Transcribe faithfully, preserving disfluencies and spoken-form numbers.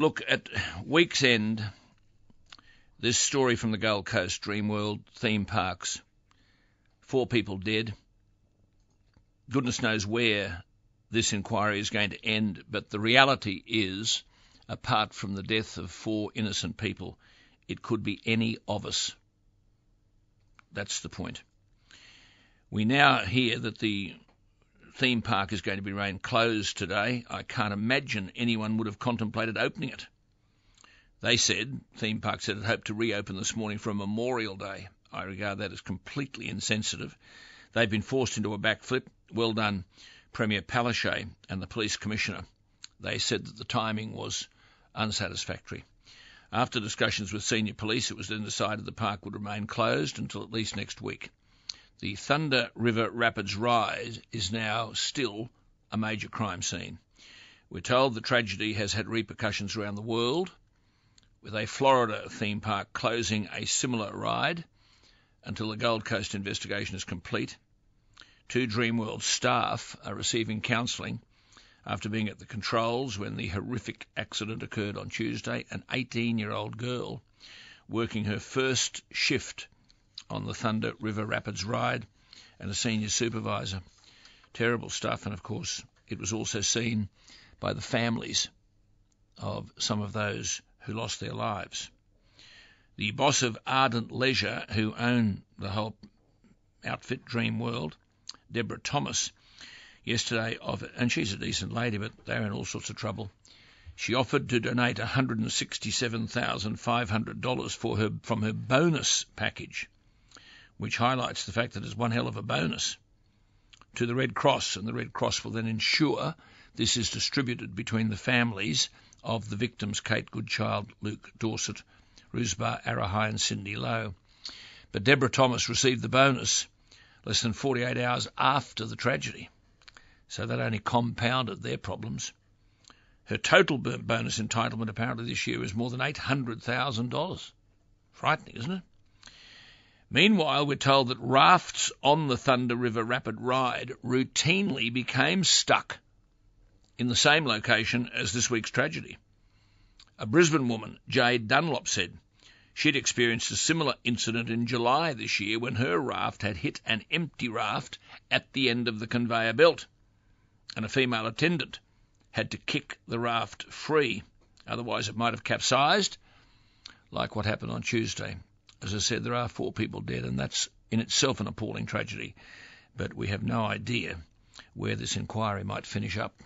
Look, at week's end, this story from the Gold Coast Dreamworld theme parks, four people dead. Goodness knows where this inquiry is going to end, but the reality is, apart from the death of four innocent people, it could be any of us. That's the point. We now hear that the theme park is going to be remain closed today. I can't imagine anyone would have contemplated opening it. They said, theme park said it hoped to reopen this morning for a Memorial Day. I regard that as completely insensitive. They've been forced into a backflip. Well done, Premier Palaszczuk and the police commissioner. They said that the timing was unsatisfactory. After discussions with senior police, it was then decided the park would remain closed until at least next week. The Thunder River Rapids ride is now still a major crime scene. We're told the tragedy has had repercussions around the world, with a Florida theme park closing a similar ride until the Gold Coast investigation is complete. Two Dreamworld staff are receiving counselling after being at the controls when the horrific accident occurred on Tuesday. An eighteen-year-old girl working her first shift on the Thunder River Rapids ride and a senior supervisor. Terrible stuff, and of course it was also seen by the families of some of those who lost their lives. The boss of Ardent Leisure, who own the whole outfit Dreamworld, Deborah Thomas, yesterday offered, and she's a decent lady, but they're in all sorts of trouble. She offered to donate one hundred sixty-seven thousand five hundred dollars for her from her bonus package, which highlights the fact that it's one hell of a bonus, to the Red Cross, and the Red Cross will then ensure this is distributed between the families of the victims, Kate Goodchild, Luke Dorset, Rusbar Arahai and Cindy Lowe. But Deborah Thomas received the bonus less than forty-eight hours after the tragedy, so that only compounded their problems. Her total bonus entitlement apparently this year is more than eight hundred thousand dollars. Frightening, isn't it? Meanwhile, we're told that rafts on the Thunder River Rapid ride routinely became stuck in the same location as this week's tragedy. A Brisbane woman, Jade Dunlop, said she'd experienced a similar incident in July this year when her raft had hit an empty raft at the end of the conveyor belt, and a female attendant had to kick the raft free. Otherwise it might have capsized, like what happened on Tuesday. As I said, there are four people dead, and that's in itself an appalling tragedy, but we have no idea where this inquiry might finish up.